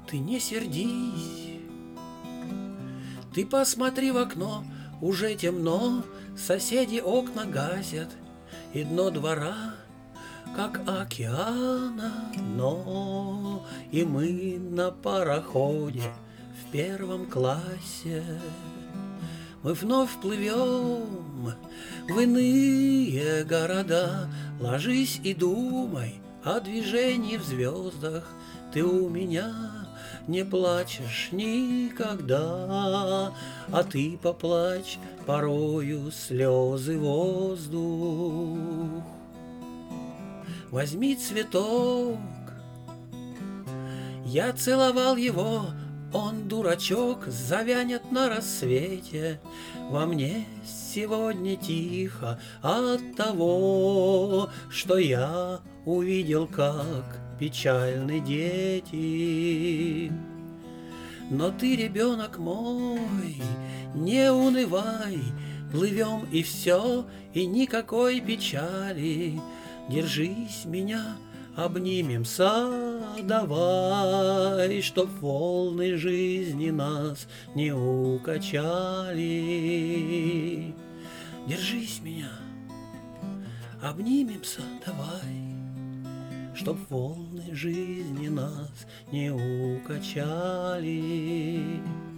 Ты не сердись, ты посмотри в окно, уже темно, соседи окна гасят, и дно двора, как океана дно, и мы на пароходе в первом классе. Мы вновь плывем в иные города. Ложись и думай о движении в звездах. Ты у меня не плачешь никогда, а ты поплачь порою слезы воздух. Возьми цветок, я целовал его, он, дурачок, завянет на рассвете. Во мне сегодня тихо от того, что я увидел, как печальны дети. Но ты, ребенок мой, не унывай, плывем и все, и никакой печали. Держись меня, обнимемся, давай, чтоб волны жизни нас не укачали. Держись меня, обнимемся, давай, чтоб волны жизни нас не укачали.